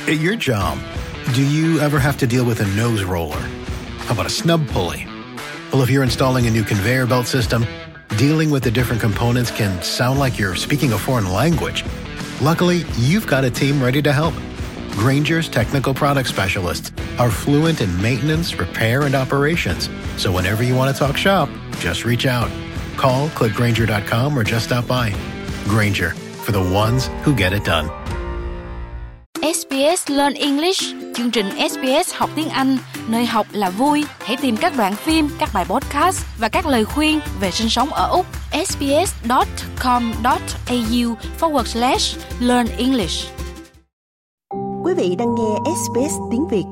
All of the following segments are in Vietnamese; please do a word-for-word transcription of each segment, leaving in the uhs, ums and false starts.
At your job, do you ever have to deal with a nose roller? How about a snub pulley? Well, if you're installing a new conveyor belt system, dealing with the different components can sound like you're speaking a foreign language. Luckily, you've got a team ready to help. Grainger's technical product specialists are fluent in maintenance, repair, and operations. So whenever you want to talk shop, just reach out. Call, click Grainger dot com, or just stop by. Grainger, for the ones who get it done. ét bê ét Learn English, chương trình ét bê ét học tiếng Anh, nơi học là vui. Hãy tìm các đoạn phim, các bài podcast và các lời khuyên về sinh sống ở Úc. sbs.com.au forward slash learn English. Quý vị đang nghe ét bê ét tiếng Việt.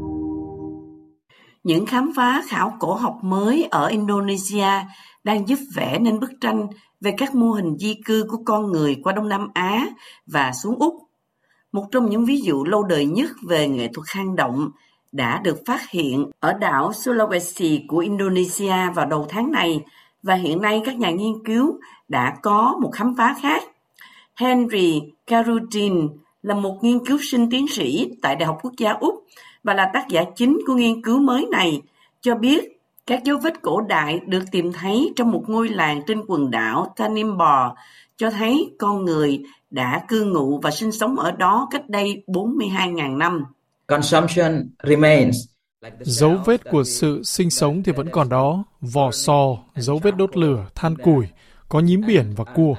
Những khám phá khảo cổ học mới ở Indonesia đang giúp vẽ nên bức tranh về các mô hình di cư của con người qua Đông Nam Á và xuống Úc. Một trong những ví dụ lâu đời nhất về nghệ thuật hang động đã được phát hiện ở đảo Sulawesi của Indonesia vào đầu tháng này, và hiện nay các nhà nghiên cứu đã có một khám phá khác. Henry Karudin là một nghiên cứu sinh tiến sĩ tại Đại học Quốc gia Úc và là tác giả chính của nghiên cứu mới này, cho biết các dấu vết cổ đại được tìm thấy trong một ngôi làng trên quần đảo Tanimbar cho thấy con người đã cư ngụ và sinh sống ở đó cách đây bốn mươi hai nghìn năm. Consumption remains. Dấu vết của sự sinh sống thì vẫn còn đó, vỏ sò, dấu vết đốt lửa, than củi, có nhím biển và cua.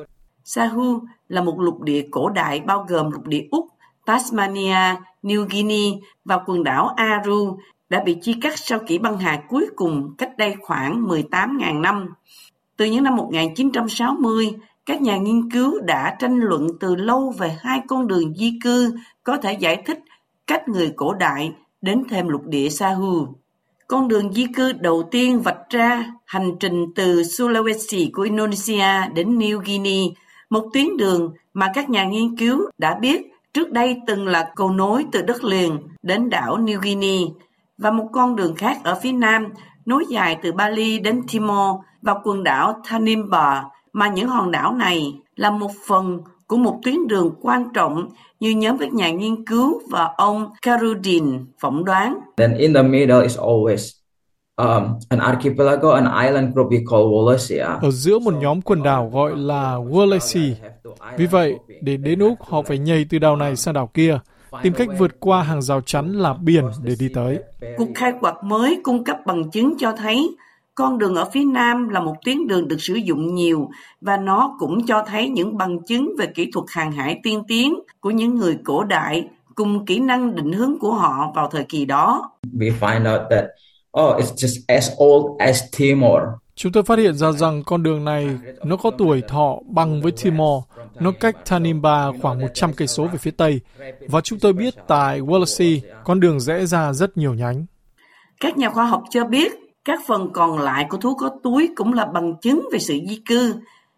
Sahu là một lục địa cổ đại bao gồm lục địa Úc, Tasmania, New Guinea và quần đảo Aru đã bị chia cắt sau kỷ băng hà cuối cùng cách đây khoảng mười tám nghìn năm. Từ những năm một nghìn chín trăm sáu mươi, các nhà nghiên cứu đã tranh luận từ lâu về hai con đường di cư có thể giải thích cách người cổ đại đến thêm lục địa Sahu. Con đường di cư đầu tiên vạch ra hành trình từ Sulawesi của Indonesia đến New Guinea, một tuyến đường mà các nhà nghiên cứu đã biết trước đây từng là cầu nối từ đất liền đến đảo New Guinea, và một con đường khác ở phía nam nối dài từ Bali đến Timor và quần đảo Tanimbar, mà những hòn đảo này là một phần của một tuyến đường quan trọng như nhóm các nhà nghiên cứu và ông Karudin phỏng đoán. Then in the middle is always um, an archipelago, an island group we call Wallacea. Ở giữa một nhóm quần đảo gọi là Wallacea. Vì vậy, để đến Úc, họ phải nhảy từ đảo này sang đảo kia, tìm cách vượt qua hàng rào chắn là biển để đi tới. Cuộc khai quật mới cung cấp bằng chứng cho thấy con đường ở phía nam là một tuyến đường được sử dụng nhiều, và nó cũng cho thấy những bằng chứng về kỹ thuật hàng hải tiên tiến của những người cổ đại cùng kỹ năng định hướng của họ vào thời kỳ đó. We find out that oh, it's just as old as Timor. Chúng tôi phát hiện ra rằng con đường này nó có tuổi thọ bằng với Timor, nó cách Tanimbar khoảng một trăm cây số về phía tây, và chúng tôi biết tại Wallacea con đường rẽ ra rất nhiều nhánh. Các nhà khoa học cho biết các phần còn lại của thú có túi cũng là bằng chứng về sự di cư,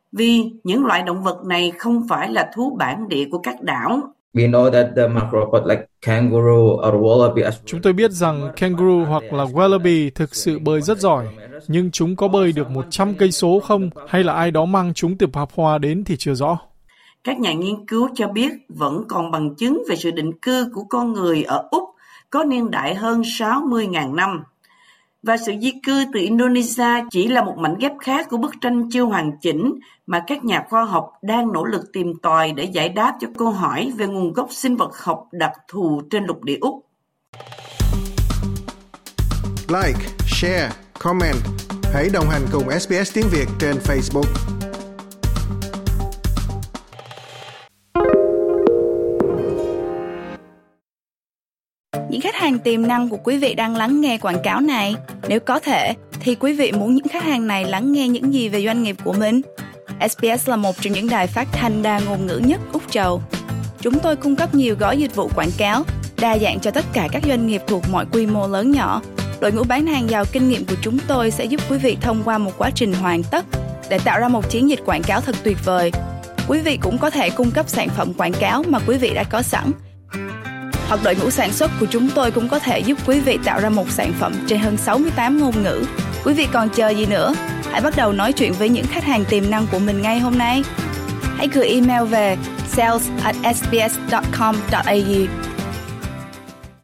vì những loại động vật này không phải là thú bản địa của các đảo. We know that the macropod like kangaroo or wallaby. Chúng tôi biết rằng kangaroo hoặc là wallaby thực sự bơi rất giỏi, nhưng chúng có bơi được một trăm cây số không, hay là ai đó mang chúng từ Papua đến thì chưa rõ. Các nhà nghiên cứu cho biết vẫn còn bằng chứng về sự định cư của con người ở Úc có niên đại hơn sáu mươi nghìn năm. Và sự di cư từ Indonesia chỉ là một mảnh ghép khác của bức tranh chưa hoàn chỉnh mà các nhà khoa học đang nỗ lực tìm tòi để giải đáp cho câu hỏi về nguồn gốc sinh vật học đặc thù trên lục địa Úc. Like, share, comment. Hãy đồng hành cùng ét bê ét tiếng Việt trên Facebook. Những khách hàng tiềm năng của quý vị đang lắng nghe quảng cáo này. Nếu có thể, thì quý vị muốn những khách hàng này lắng nghe những gì về doanh nghiệp của mình? ét bê ét là một trong những đài phát thanh đa ngôn ngữ nhất Úc Châu. Chúng tôi cung cấp nhiều gói dịch vụ quảng cáo, đa dạng cho tất cả các doanh nghiệp thuộc mọi quy mô lớn nhỏ. Đội ngũ bán hàng giàu kinh nghiệm của chúng tôi sẽ giúp quý vị thông qua một quá trình hoàn tất để tạo ra một chiến dịch quảng cáo thật tuyệt vời. Quý vị cũng có thể cung cấp sản phẩm quảng cáo mà quý vị đã có sẵn. Hoặc đội ngũ sản xuất của chúng tôi cũng có thể giúp quý vị tạo ra một sản phẩm trên hơn sáu mươi tám ngôn ngữ. Quý vị còn chờ gì nữa? Hãy bắt đầu nói chuyện với những khách hàng tiềm năng của mình ngay hôm nay. Hãy gửi email về sales at s b s dot com dot a u